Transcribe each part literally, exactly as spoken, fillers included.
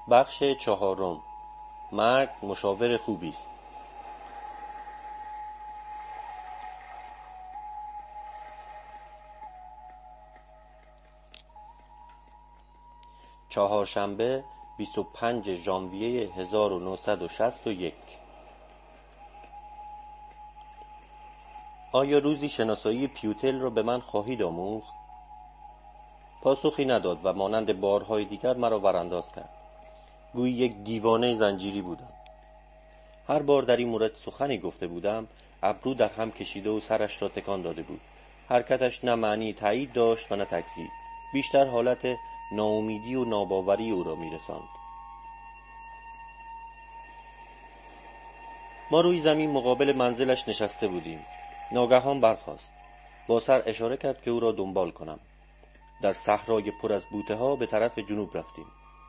بخش چهارم. مرگ مشاور خوبی است. چهارشنبه بیست و پنج ژانویه هزار و نهصد و شصت و یک. آیا روزی شناسایی پیوتل را به من خواهید آموخت؟ پاسخی نداد و مانند بارهای دیگر مرا ورانداز کرد. گویی یک دیوانه زنجیری بودم. هر بار در این مورد سخنی گفته بودم، ابرو در هم کشیده و سرش را تکان داده بود. حرکتش نه معنی تایید داشت و نه تکذیب، بیشتر حالت ناامیدی و ناباوری او را می‌رساند. ما روی زمین مقابل منزلش نشسته بودیم. ناگهان برخاست. با سر اشاره کرد که او را دنبال کنم. در صحرای پر از بوته‌ها به طرف جنوب رفتیم.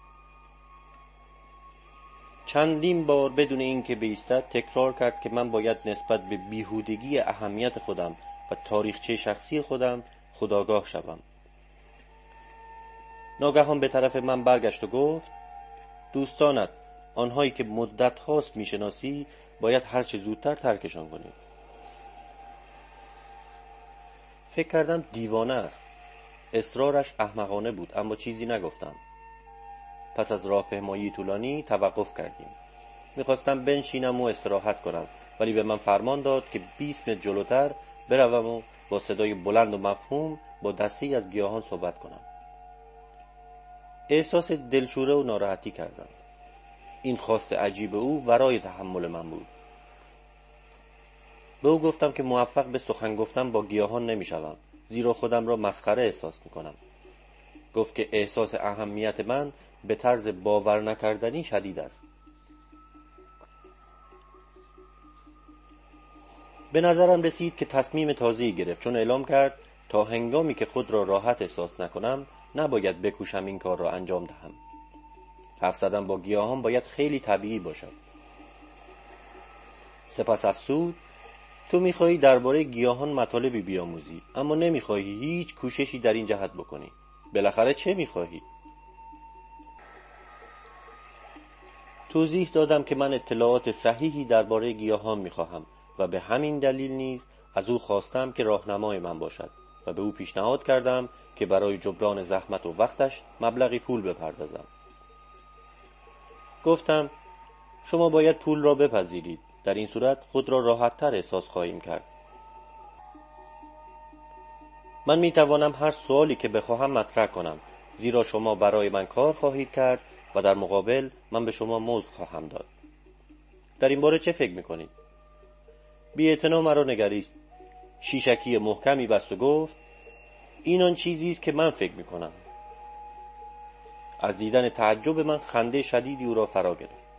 چندین بار بدون اینکه بایستد تکرار کرد که من باید نسبت به بیهودگی اهمیت خودم و تاریخچه شخصی خودم خودآگاه شوم. ناگهان به طرف من برگشت و گفت: دوستانت، آنهایی که مدت هاست میشناسی، باید هر چه زودتر ترکشان کنی. فکر کردم دیوانه است. اصرارش احمقانه بود، اما چیزی نگفتم. پس از راهپیمایی طولانی توقف کردیم. میخواستم بنشینم و استراحت کنم، ولی به من فرمان داد که بیست متر جلوتر بروم و با صدای بلند و مفهوم با دسته‌ای از گیاهان صحبت کنم. احساس دلشوره و ناراحتی کردم. این خواست عجیب او ورای تحمل من بود. به او گفتم که موفق به سخن گفتن با گیاهان نمیشوم، زیرا خودم را مسخره احساس میکنم. گفت که احساس اهمیت من به طرز باور نکردنی شدید است. به نظرم رسید که تصمیم تازه‌ای گرفت، چون اعلام کرد تا هنگامی که خود را راحت احساس نکنم نباید بکوشم این کار را انجام دهم. حرف زدن با گیاهان باید خیلی طبیعی باشد. سپس افسود: تو می‌خواهی درباره گیاهان مطالبی بیاموزی، اما نمی‌خواهی هیچ کوششی در این جهت بکنی. بالاخره چه می‌خواهی؟ توضیح دادم که من اطلاعات صحیحی درباره گیاهان می‌خواهم و به همین دلیل نیز از او خواستم که راهنمای من باشد و به او پیشنهاد کردم که برای جبران زحمت و وقتش مبلغی پول بپردازم. گفتم: شما باید پول را بپذیرید، در این صورت خود را راحت‌تر احساس خواهیم کرد. من می‌توانم هر سوالی که بخواهم مطرح کنم، زیرا شما برای من کار خواهید کرد و در مقابل من به شما مزد خواهم داد. در این باره چه فکر می‌کنید؟ بی‌اعتنا مرا نگریست. شیشکی محکمی بست و گفت: این آن چیزی است که من فکر می‌کنم. از دیدن تعجب من خنده شدیدی او را فرا گرفت.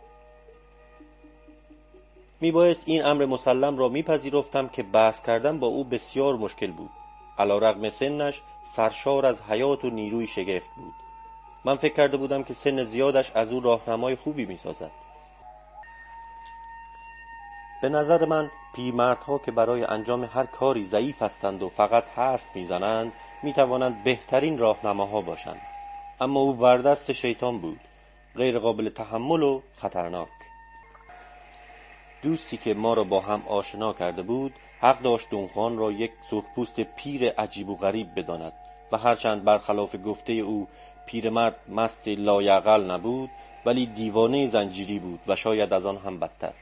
میبایست این امر مسلم را میپذیرفتم که بحث کردن با او بسیار مشکل بود. علی‌رغم سنش سرشار از حیات و نیروی شگفت بود. من فکر کرده بودم که سن زیادش از او راهنمای خوبی میسازد. به نظر من پیرمردها که برای انجام هر کاری ضعیف هستند و فقط حرف میزنند میتوانند بهترین راهنماها باشند. اما او وردست شیطان بود، غیر قابل تحمل و خطرناک. دوستی که ما را با هم آشنا کرده بود حق داشت دونخوان را یک سرخپوست پیر عجیب و غریب بداند و هرچند برخلاف گفته او پیرمرد مست لایعقل نبود، ولی دیوانه زنجیری بود و شاید از آن هم بدتر.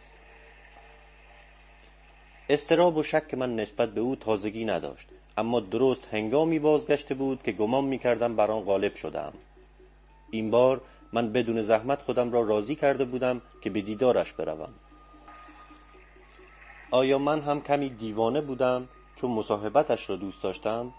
اضطراب و شک من نسبت به او تازگی نداشت، اما درست هنگامی بازگشته بود که گمان می‌کردم بر آن غالب شدم. این بار من بدون زحمت خودم را راضی کرده بودم که به دیدارش بروم. آیا من هم کمی دیوانه بودم چون مصاحبتش را دوست داشتم؟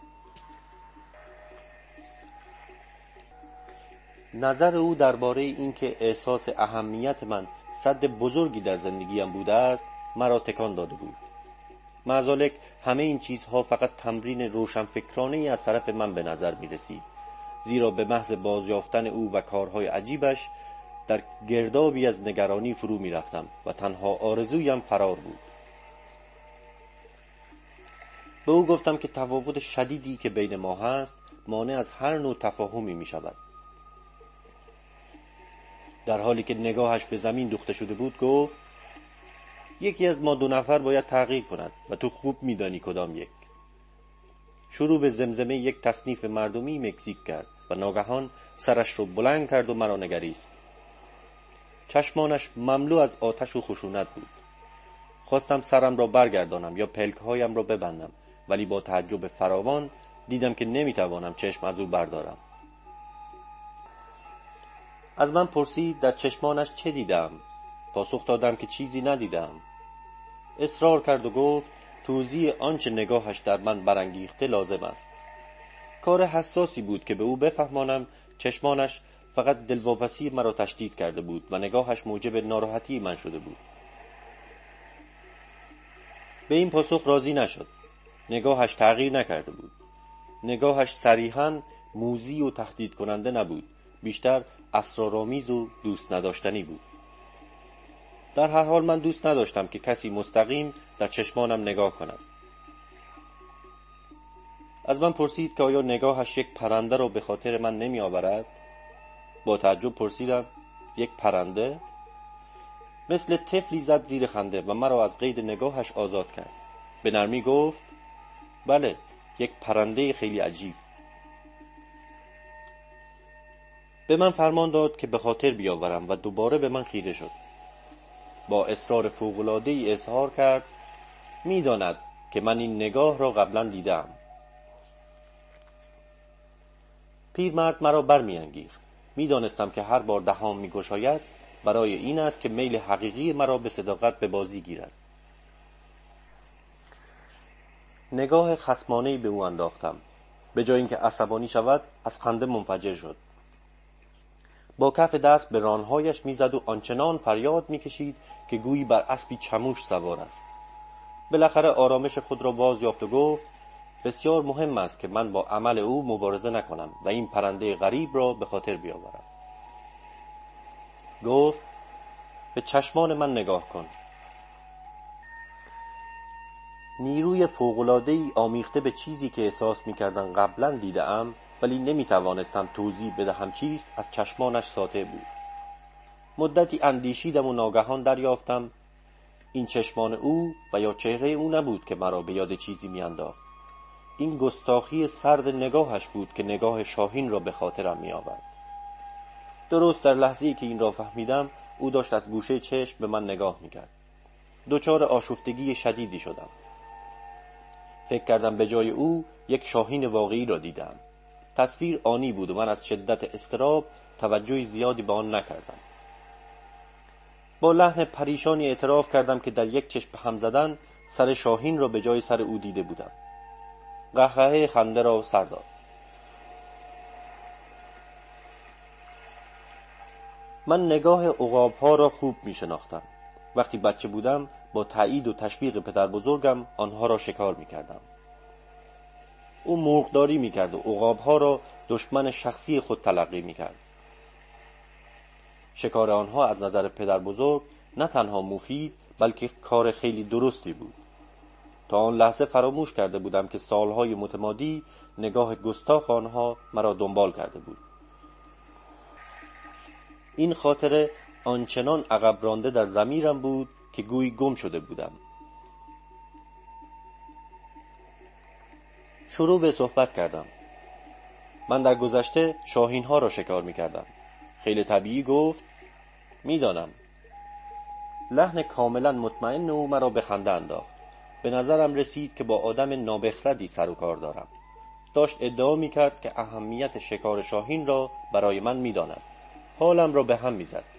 نظر او درباره اینکه احساس اهمیت من سد بزرگی در زندگیم بوده است مرا تکان داده بود. معذالک همه این چیزها فقط تمرین روشنفکرانه‌ای از طرف من به نظر می رسید، زیرا به محض بازیافتن او و کارهای عجیبش در گردابی از نگرانی فرو می رفتم و تنها آرزویم فرار بود. به او گفتم که تفاوت شدیدی که بین ما هست مانع از هر نوع تفاهمی می شود. در حالی که نگاهش به زمین دوخته شده بود گفت: یکی از ما دو نفر باید تغییر کند و تو خوب میدانی کدام یک. شروع به زمزمه یک تصنیف مردمی مکزیک کرد و ناگهان سرش رو بلند کرد و مرا نگریست. چشمانش مملو از آتش و خشونت بود. خواستم سرم را برگردانم یا پلکهایم را ببندم، ولی با تعجب فراوان دیدم که نمیتوانم چشم از او بردارم. از من پرسید در چشمانش چه دیدم؟ پاسخ دادم که چیزی ندیدم. اصرار کرد و گفت توضیح آنچه نگاهش در من برانگیخته لازم است. کار حساسی بود که به او بفهمانم چشمانش فقط دلواپسی مرا تشدید کرده بود و نگاهش موجب ناراحتی من شده بود. به این پاسخ راضی نشد. نگاهش تغییر نکرده بود. نگاهش صریحاً موذی و تهدید کننده نبود، بیشتر اسرارآمیز و دوست نداشتنی بود. در هر حال من دوست نداشتم که کسی مستقیم در چشمانم نگاه کند. از من پرسید که آیا نگاهش یک پرنده را به خاطر من نمی آورد؟ با تعجب پرسیدم: یک پرنده؟ مثل طفلی زد زیر خنده و مرا از قید نگاهش آزاد کرد. به نرمی گفت: بله، یک پرنده خیلی عجیب. به من فرمان داد که به خاطر بیاورم و دوباره به من خیره شد. با اصرار فوق‌العاده‌ای اظهار کرد می‌داند که من این نگاه را قبلا دیدم. پیرمرد مرا برمی‌انگیخت. می‌دانستم که هر بار دهان می‌گشاید برای این است که میل حقیقی مرا به صداقت به بازی گیرد. نگاه خصمانه‌ای به او انداختم. به جای اینکه عصبانی شود از خنده منفجر شد. با کف دست به رانهایش میزد و آنچنان فریاد میکشید که گویی بر اسبی چموش سوار است. بالاخره آرامش خود را باز یافت و گفت: بسیار مهم است که من با عمل او مبارزه نکنم و این پرنده غریب را به خاطر بیاورم. گفت: به چشمان من نگاه کن. نیروی فوق‌العاده‌ای آمیخته به چیزی که احساس می‌کردم قبلا دیده‌ام، ولی نمی‌توانستم توضیح بدهم چیست، از چشمانش ساطع بود. مدتی اندیشیدم و ناگهان دریافتم این چشمان او و یا چهره او نبود که مرا به یاد چیزی می‌انداخت. این گستاخی سرد نگاهش بود که نگاه شاهین را به خاطرم می‌آورد. درست در لحظه‌ای که این را فهمیدم او داشت از گوشه چشم به من نگاه می‌کرد. دچار آشفتگی شدیدی شدم. فکر کردم به جای او یک شاهین واقعی را دیدم. تصویر آنی بود و من از شدت اضطراب توجه زیادی به آن نکردم. با لحن پریشانی اعتراف کردم که در یک چشم هم زدن سر شاهین را به جای سر او دیده بودم. قهقهه خنده را سر داد. من نگاه عقاب‌ها را خوب می شناختم. وقتی بچه بودم با تایید و تشویق پدر بزرگم آنها را شکار می کردم. او مرغداری می کرد و عقاب‌ها را دشمن شخصی خود تلقی می کرد. شکار آنها از نظر پدر بزرگ نه تنها مفید بلکه کار خیلی درستی بود. تا آن لحظه فراموش کرده بودم که سالهای متمادی نگاه گستاخ آنها مرا دنبال کرده بود. این خاطره آنچنان عقب رانده در ضمیرم بود که گویی گم شده بودم. شروع به صحبت کردم. من در گذشته شاهین ها را شکار می کردم. خیلی طبیعی گفت: می دانم. لحن کاملا مطمئن او مرا به خنده انداخت. به نظرم رسید که با آدم نابخردی سر و کار دارم. داشت ادعا می کرد که اهمیت شکار شاهین را برای من می داند. حالم را به هم می زد.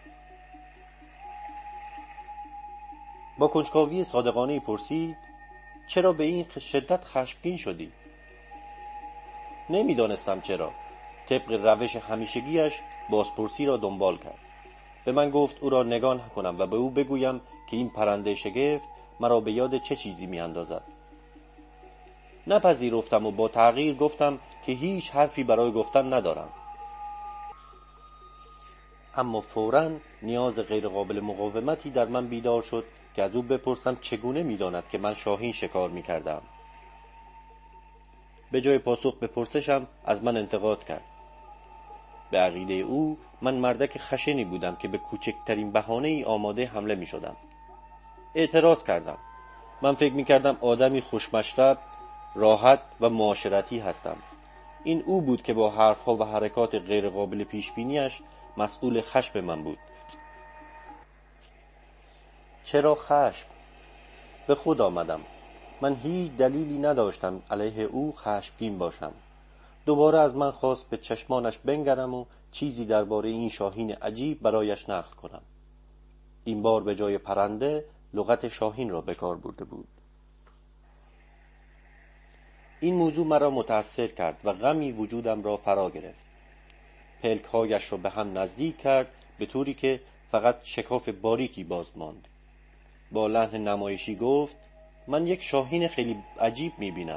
با کنجکاوی صادقانه پرسید: چرا به این شدت خشمگین شدی؟ نمیدانستم چرا. طبق روش همیشگیش بازپرسی را دنبال کرد. به من گفت او را نگاه کنم و به او بگویم که این پرنده شگفت مرا به یاد چه چیزی می اندازد. نپذیرفتم و با تغییر گفتم که هیچ حرفی برای گفتن ندارم. اما فوراً نیاز غیرقابل مقاومتی در من بیدار شد که از او بپرسم چگونه می‌داند که من شاهین شکار می‌کردم. به جای پاسخ به پرسشم از من انتقاد کرد. به عقیده او من مردک خشنی بودم که به کوچکترین بهانه‌ای آماده حمله می شدم. اعتراض کردم. من فکر می کردم آدمی خوشمشرب، راحت و معاشرتی هستم. این او بود که با حرفها و حرکات غیر قابل پیش بینیش مسئول خشم من بود. چرا خشم؟ به خود آمدم. من هیچ دلیلی نداشتم علیه او خشمگین باشم. دوباره از من خواست به چشمانش بنگرم و چیزی درباره این شاهین عجیب برایش نقل کنم. این بار به جای پرنده لغت شاهین را به کار برده بود. این موضوع مرا متأثر کرد و غمی وجودم را فرا گرفت. پلک‌هایش را به هم نزدیک کرد به طوری که فقط شکاف باریکی باز ماند. با لحن نمایشی گفت: من یک شاهین خیلی عجیب می‌بینم.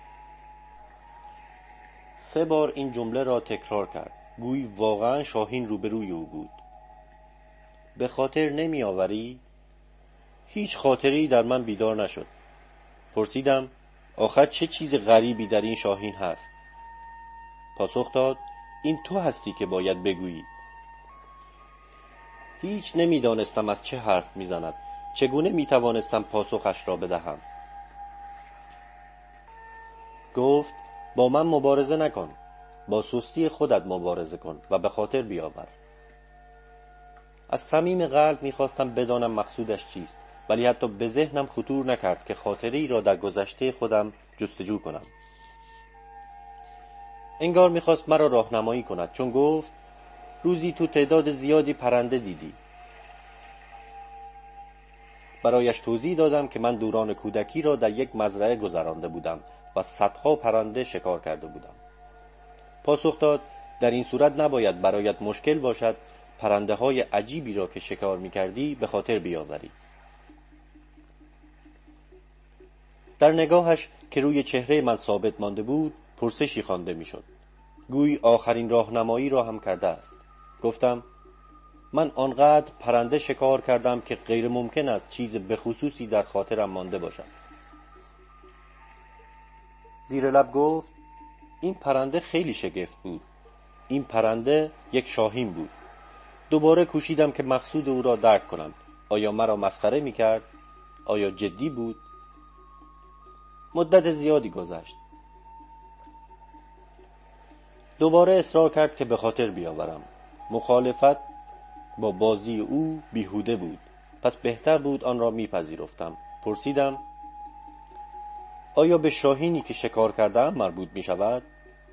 سه بار این جمله را تکرار کرد، گویی واقعا شاهین روبروی او بود. به خاطر نمی آوری؟ هیچ خاطری در من بیدار نشد. پرسیدم: آخر چه چیز غریبی در این شاهین هست؟ پاسخ داد: این تو هستی که باید بگویی. هیچ نمی دانستم از چه حرف می زند. چگونه می توانستم پاسخش را بدهم؟ گفت: با من مبارزه نکن. با سستی خودت مبارزه کن و به خاطر بیاور. از صمیم قلب می خواستم بدانم مقصودش چیست، ولی حتی به ذهنم خطور نکرد که خاطری را در گذشته خودم جستجو کنم. انگار می خواست مرا راهنمایی کند، چون گفت: روزی تو تعداد زیادی پرنده دیدی. برایش توضیح دادم که من دوران کودکی را در یک مزرعه گذرانده بودم و صدها پرنده شکار کرده بودم. پاسخ داد: در این صورت نباید برایت مشکل باشد پرنده های عجیبی را که شکار می کردی به خاطر بیاوری. در نگاهش که روی چهره من ثابت مانده بود پرسشی خوانده می شد. گویی آخرین راهنمایی را هم کرده است. گفتم: من آنقدر پرنده شکار کردم که غیر ممکن است چیز بخصوصی در خاطرم مانده باشد. زیر لب گفت: این پرنده خیلی شگفت بود. این پرنده یک شاهین بود. دوباره کوشیدم که مقصود او را درک کنم. آیا مرا مسخره می کرد؟ آیا جدی بود؟ مدت زیادی گذشت. دوباره اصرار کرد که به خاطر بیاورم. مخالفت با بازی او بیهوده بود. پس بهتر بود آن را میپذیرفتم. پرسیدم: آیا به شاهینی که شکار کردم مربوط می شود؟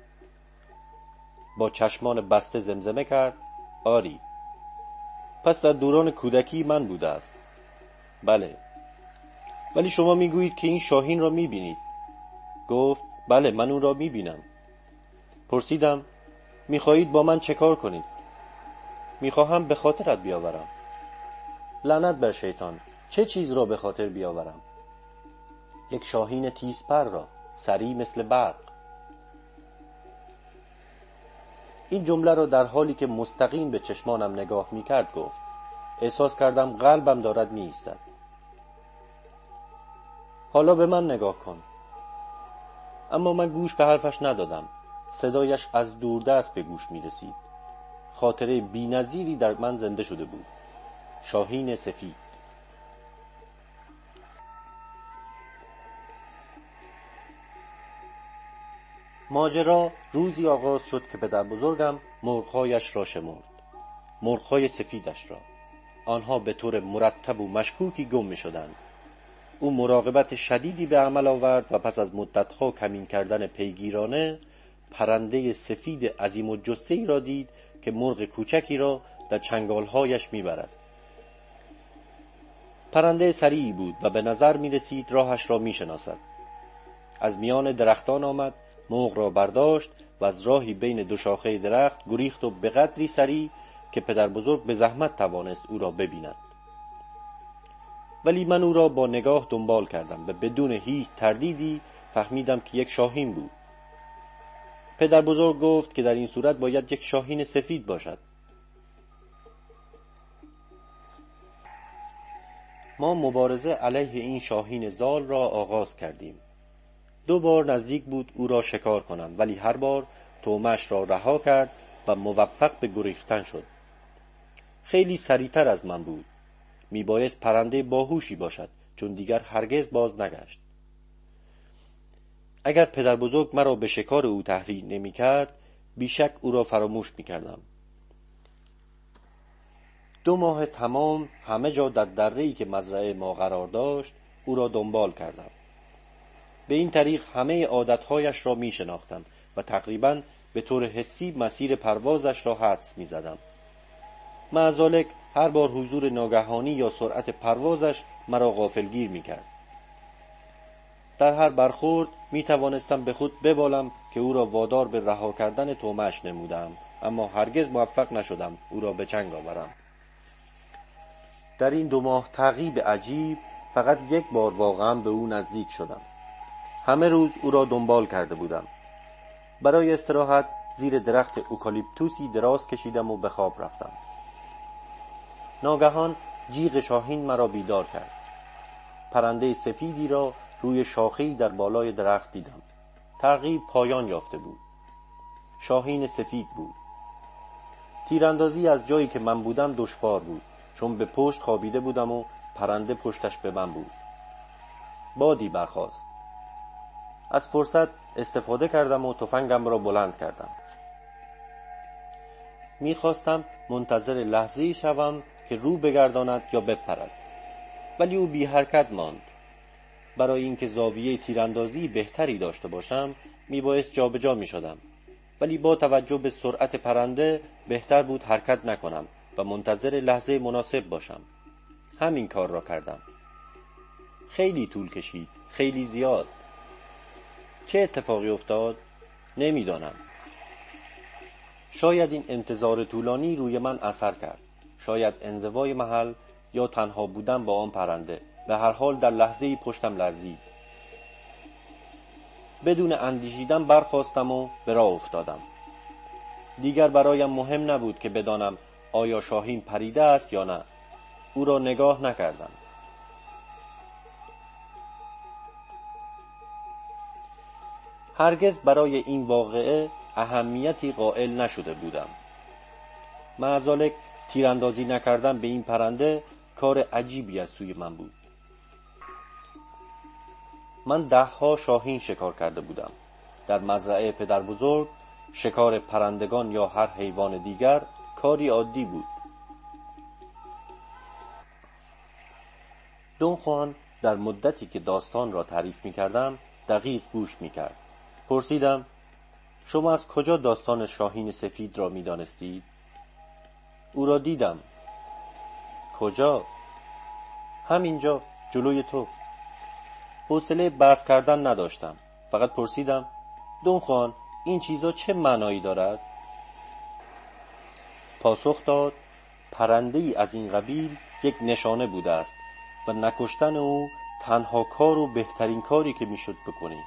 با چشمان بسته زمزمه کرد: آری. پس در دوران کودکی من بوده است. بله. ولی شما میگویید که این شاهین را میبینید. گفت: بله، من اون را میبینم. پرسیدم: میخواهید با من چه کار کنید؟ میخواهم به خاطرت بیاورم. لعنت بر شیطان، چه چیز را به خاطر بیاورم؟ یک شاهین تیزپر را، سریع مثل برق. این جمله را در حالی که مستقیم به چشمانم نگاه میکرد گفت. احساس کردم قلبم دارد میایستد. حالا به من نگاه کن. اما من گوش به حرفش ندادم. صدایش از دوردست به گوش می رسید. خاطره بی‌نظیری در من زنده شده بود. شاهین سفید. ماجرا روزی آغاز شد که پدر بزرگم مرغ‌هایش را شمرد. مرغ‌های سفیدش را. آنها به طور مرتب و مشکوکی گم می شدند. او مراقبت شدیدی به عمل آورد و پس از مدتها کمین کردن پیگیرانه پرنده سفید عظیم الجثه‌ای را دید که مرغ کوچکی را در چنگالهایش میبرد. پرنده سریعی بود و به نظر می رسید راهش را می شناسد. از میان درختان آمد، مرغ را برداشت و از راهی بین دو شاخه درخت گریخت و به قدری سریع که پدر بزرگ به زحمت توانست او را ببیند. ولی من او را با نگاه دنبال کردم و بدون هیچ تردیدی فهمیدم که یک شاهین بود. پدر بزرگ گفت که در این صورت باید یک شاهین سفید باشد. ما مبارزه علیه این شاهین زال را آغاز کردیم. دو بار نزدیک بود او را شکار کنم، ولی هر بار طعمه‌اش را رها کرد و موفق به گریختن شد. خیلی سریعتر از من بود. میبایست پرنده باهوشی باشد، چون دیگر هرگز باز نگشت. اگر پدر بزرگ مرا به شکار او تحریک نمی کرد، بیشک او را فراموش می کردم. دو ماه تمام همه جا در دره‌ای که مزرعه ما قرار داشت او را دنبال کردم. به این طریق همه عادتهایش را می شناختم و تقریباً به طور حسی مسیر پروازش را حدس می زدم. مع ذالک هر بار حضور ناگهانی یا سرعت پروازش مرا غافلگیر می کرد. در هر برخورد می توانستم به خود ببالم که او را وادار به رها کردن طعمه‌اش نمودم، اما هرگز موفق نشدم او را به چنگ آورم. در این دو ماه تعقیب عجیب فقط یک بار واقعا به او نزدیک شدم. همه روز او را دنبال کرده بودم. برای استراحت زیر درخت اوکالیپتوسی دراز کشیدم و به خواب رفتم. ناگهان جیغ شاهین مرا بیدار کرد. پرنده سفیدی را روی شاخه‌ای در بالای درخت دیدم. تعقیب پایان یافته بود. شاهین سفید بود. تیراندازی از جایی که من بودم دشوار بود، چون به پشت خوابیده بودم و پرنده پشتش به من بود. بادی برخاست. از فرصت استفاده کردم و تفنگم را بلند کردم. می‌خواستم منتظر لحظه‌ای شوم که رو بگرداند یا بپرد، ولی او بی حرکت ماند. برای اینکه زاویه تیراندازی بهتری داشته باشم میبایست جا به جا میشدم، ولی با توجه به سرعت پرنده بهتر بود حرکت نکنم و منتظر لحظه مناسب باشم. همین کار را کردم. خیلی طول کشید، خیلی زیاد. چه اتفاقی افتاد؟ نمیدانم. شاید این انتظار طولانی روی من اثر کرد. شاید انزوای محل یا تنها بودن با آن پرنده. به هر حال در لحظه‌ای پشتم لرزید. بدون اندیشیدن برخاستم و به راه افتادم. دیگر برایم مهم نبود که بدانم آیا شاهین پریده است یا نه. او را نگاه نکردم. هرگز برای این واقعه اهمیتی قائل نشده بودم. مع ذالک تیراندازی نکردن به این پرنده کار عجیبی از سوی من بود. من ده ها شاهین شکار کرده بودم. در مزرعه پدر بزرگ شکار پرندگان یا هر حیوان دیگر کاری عادی بود. دون خوان در مدتی که داستان را تعریف می کردم دقیق گوش می کرد. پرسیدم: شما از کجا داستان شاهین سفید را می دانستید؟ او را دیدم. کجا؟ همینجا، جلوی تو. حوصله بحث کردن نداشتم. فقط پرسیدم: دون خوان، این چیزا چه معنایی دارد؟ پاسخ داد: پرنده ای از این قبیل یک نشانه بوده است و نکشتن او تنها کار و بهترین کاری که میشد بکنی.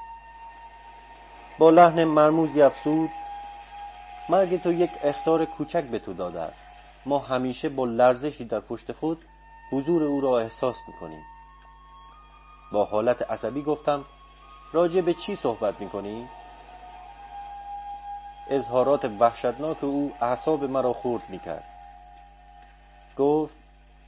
با لحن مرموزی افسود: مرگ تو یک اخطار کوچک به تو داده است. ما همیشه با لرزشی در پشت خود حضور او را احساس میکنیم. با حالت عصبی گفتم: راجع به چی صحبت میکنی؟ اظهارات وحشتناک او اعصاب مرا خرد میکرد. گفت: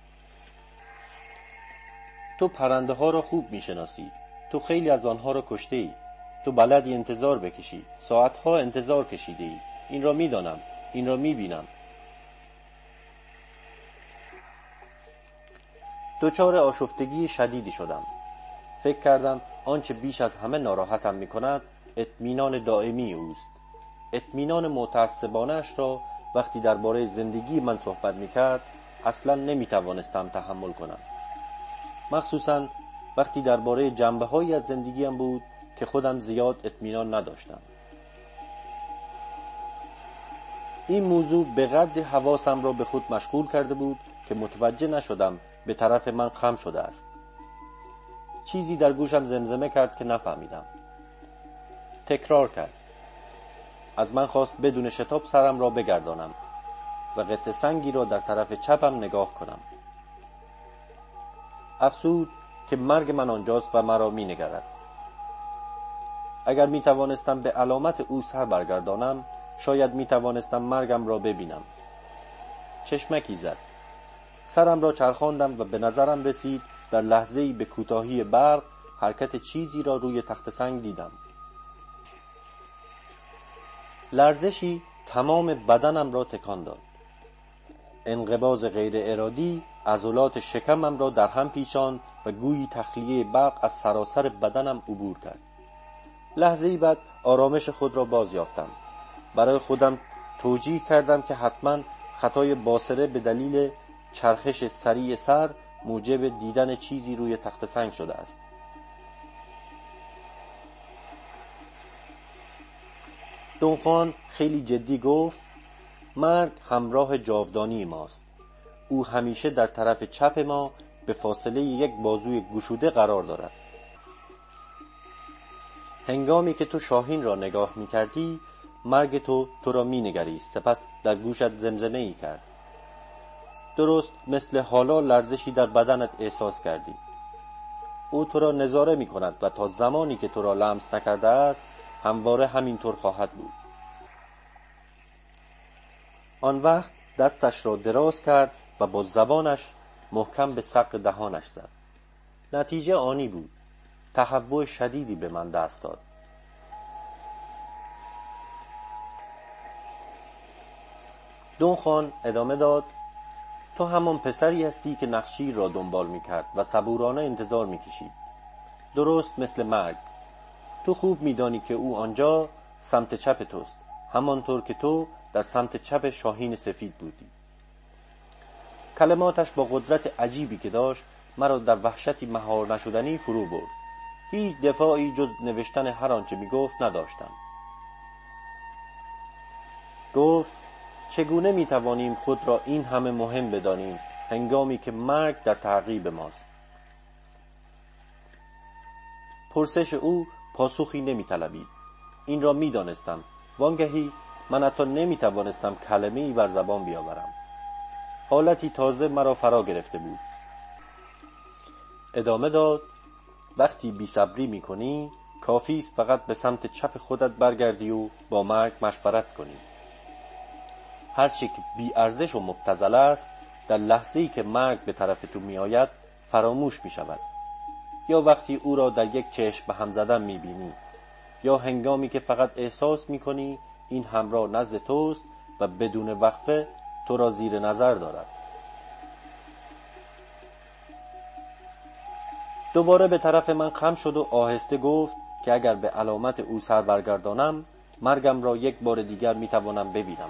تو پرنده ها را خوب میشناسی. تو خیلی از آنها را کشته ای. تو بلدی انتظار بکشی. ساعتها انتظار کشیده ای. این را میدانم. این را میبینم. دچار آشفتگی شدیدی شدم. فکر کردم آنچه بیش از همه ناراحتم میکند اطمینان دائمی اوست. اطمینان متعصبانه‌اش را وقتی درباره زندگی من صحبت میکرد اصلا نمیتوانستم تحمل کنم. مخصوصا وقتی درباره جنبه‌هایی از زندگیم بود که خودم زیاد اطمینان نداشتم. این موضوع به قدر حواسم را به خود مشغول کرده بود که متوجه نشدم به طرف من خم شده است. چیزی در گوشم زمزمه کرد که نفهمیدم. تکرار کرد. از من خواست بدون شتاب سرم را بگردانم و قطعه سنگی را در طرف چپم نگاه کنم. افسود که مرگ من آنجاست و مرا می نگرد. اگر می توانستم به علامت او سر برگردانم شاید می توانستم مرگم را ببینم. چشمکی زد. سرم را چرخاندم و به نظرم رسید در لحظه‌ای به کوتاهی برق حرکت چیزی را روی تخت سنگ دیدم. لرزشی تمام بدنم را تکان داد. انقباض غیر ارادی عضلات شکمم را در هم پیچاند و گویی تخلیه برق از سراسر بدنم عبور کرد. لحظه‌ای بعد آرامش خود را باز یافتم. برای خودم توجیه کردم که حتما خطای باصره به دلیل چرخش سریع سر موجب دیدن چیزی روی تخت سنگ شده است. دونخوان خیلی جدی گفت: مرگ همراه جاودانی ماست. او همیشه در طرف چپ ما به فاصله یک بازوی گشوده قرار دارد. هنگامی که تو شاهین را نگاه می کردی، مرگ تو تو را می نگریست، سپس در گوشت زمزمه ای کرد. درست مثل حالا لرزشی در بدنت احساس کردی. او تو را نظاره می کند و تا زمانی که تو را لمس نکرده است همواره همینطور خواهد بود. آن وقت دستش را دراز کرد و با زبانش محکم به سق دهانش زد. نتیجه آنی بود. تهوع شدیدی به من دست داد. دونخوان ادامه داد: تو همان پسری هستی که نخچیر را دنبال می کرد و صبورانه انتظار می کشید. درست مثل مرگ. تو خوب می دانی که او آنجا سمت چپ توست، همانطور که تو در سمت چپ شاهین سفید بودی. کلماتش با قدرت عجیبی که داشت مرا در وحشتی مهار نشدنی فرو برد. هیچ دفاعی جز نوشتن هر آنچه می گفت نداشتم. گفت: چگونه می توانیم خود را این همه مهم بدانیم هنگامی که مرگ در تعقیب ماست؟ پرسش او پاسخی نمی طلبید. این را می دانستم. وانگهی من حتی نمی توانستم کلمه‌ای بر زبان بیاورم. حالتی تازه مرا فرا گرفته بود. ادامه داد: وقتی بی صبری می کنی کافی است فقط به سمت چپ خودت برگردی و با مرگ مشورت کنی. هرچی که بی ارزش و مبتذل است در لحظه‌ای که مرگ به طرف تو می آید فراموش می شود. یا وقتی او را در یک چشم به هم زدن می بینی، یا هنگامی که فقط احساس می کنی این همراه نزد توست و بدون وقفه تو را زیر نظر دارد. دوباره به طرف من خم شد و آهسته گفت که اگر به علامت او سر برگردانم مرگم را یک بار دیگر می توانم ببینم.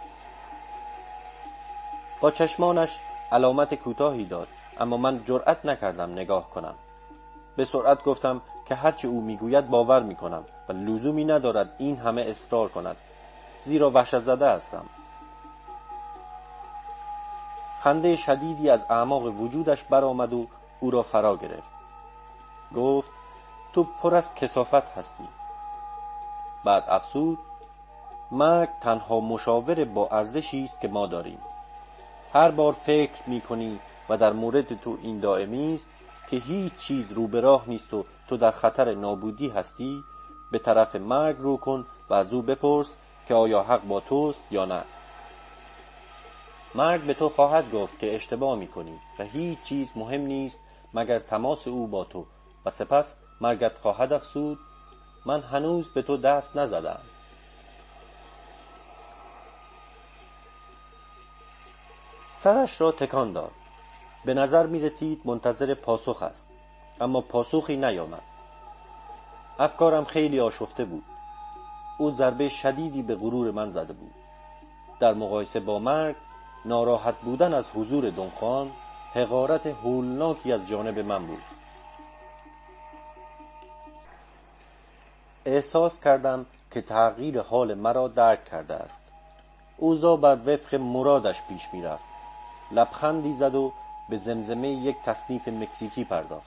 با چشمانش علامت کوتاهی داد، اما من جرأت نکردم نگاه کنم. به سرعت گفتم که هرچه او میگوید باور میکنم و لزومی ندارد این همه اصرار کند، زیرا وحشت زده هستم. خنده شدیدی از اعماق وجودش برآمد و او را فرا گرفت. گفت: تو پر از کثافت هستی. بعد افسود: مرگ تنها مشاور با ارزشی است که ما داریم. هر بار فکر میکنی و در مورد تو این دائمی است که هیچ چیز رو به راه نیست و تو در خطر نابودی هستی، به طرف مرگ رو کن و از او بپرس که آیا حق با توست یا نه. مرگ به تو خواهد گفت که اشتباه میکنی و هیچ چیز مهم نیست مگر تماس او با تو، و سپس مرگت خواهد افسود: من هنوز به تو دست نزدم. سرش را تکان داد. به نظر می رسید منتظر پاسخ است، اما پاسخی نیامد. افکارم خیلی آشفته بود. او ضربه شدیدی به غرور من زده بود. در مقایسه با مرگ، ناراحت بودن از حضور دونخوان حقارت هولناکی از جانب من بود. احساس کردم که تغییر حال مرا درک کرده است. اوضاع بر وفق مرادش پیش می رفت. لبخندی زد و به زمزمه یک تصنیف مکزیکی پرداخت.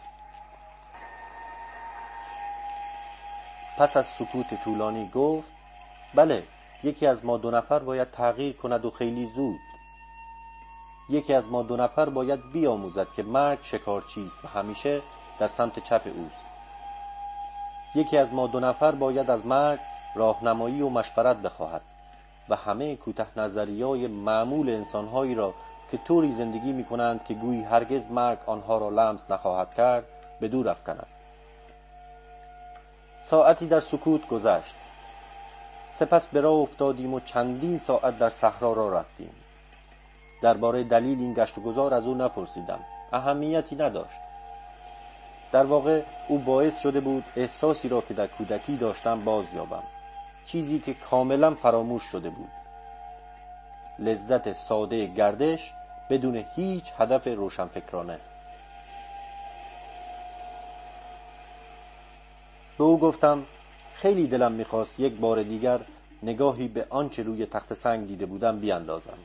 پس از سکوت طولانی گفت: بله، یکی از ما دو نفر باید تغییر کند و خیلی زود. یکی از ما دو نفر باید بیاموزد که مرگ شکار چیست و همیشه در سمت چپ اوست. یکی از ما دو نفر باید از مرگ راهنمایی و مشورت بخواهد و همه کوته نظریای معمول انسانهایی را که طوری زندگی می کنند که گویی هرگز مرگ آنها را لمس نخواهد کرد به دور افکند. ساعتی در سکوت گذشت. سپس به راه افتادیم و چندین ساعت در صحرا را رفتیم. درباره دلیل این گشت و گذار از او نپرسیدم. اهمیتی نداشت. در واقع او باعث شده بود احساسی را که در کودکی داشتم باز یابم. چیزی که کاملا فراموش شده بود. لذت ساده گردش بدون هیچ هدف روشنفکرانه. به او گفتم خیلی دلم میخواست یک بار دیگر نگاهی به آنچه روی تخت سنگ دیده بودم بیاندازم.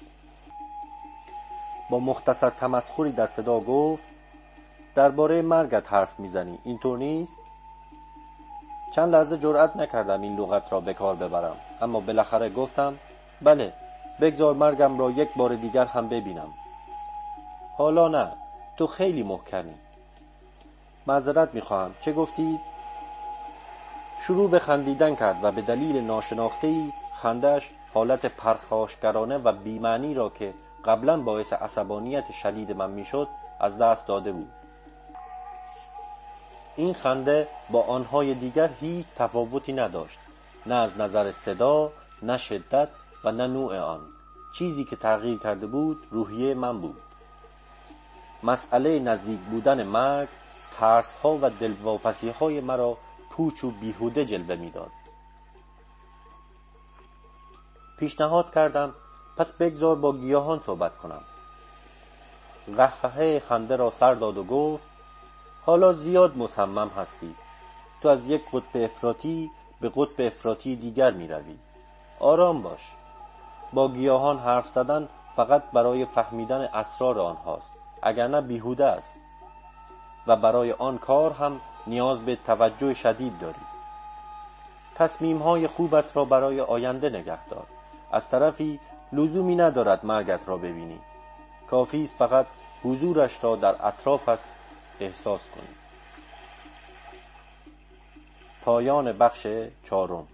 با مختصر تمسخری در صدا گفت درباره مرگت حرف میزنی، اینطور نیست؟ چند لحظه جرأت نکردم این لغت را به کار ببرم، اما بالاخره گفتم بله، بگذار مرگم را یک بار دیگر هم ببینم. حالا نه، تو خیلی محکمی. معذرت میخواهم، چه گفتی؟ شروع به خندیدن کرد و به دلیل ناشناخته‌ای خندش حالت پرخاشگرانه و بی‌معنی را که قبلا باعث عصبانیت شدید من میشد از دست داده بود. این خنده با آنهای دیگر هیچ تفاوتی نداشت، نه از نظر صدا، نه شدت و نه نوع آن. چیزی که تغییر کرده بود روحیه من بود. مسئله نزدیک بودن مرگ ترس‌ها و دلواپسی‌های مرا پوچ و بیهوده جلوه می‌داد. پیشنهاد کردم پس بگذار با گیاهان صحبت کنم. قهقهه خنده را سر داد و گفت حالا زیاد مصمم هستی. تو از یک قطب افراطی به قطب افراطی دیگر می‌روی. آرام باش. با گیاهان حرف زدن فقط برای فهمیدن اسرار آنهاست، اگر نه بیهوده است. و برای آن کار هم نیاز به توجه شدید داری. تصمیم‌های خوبت را برای آینده نگه دار. از طرفی لزومی ندارد مرگت را ببینی. کافی است فقط حضورش را در اطرافت احساس کنی. پایان بخش چهارم.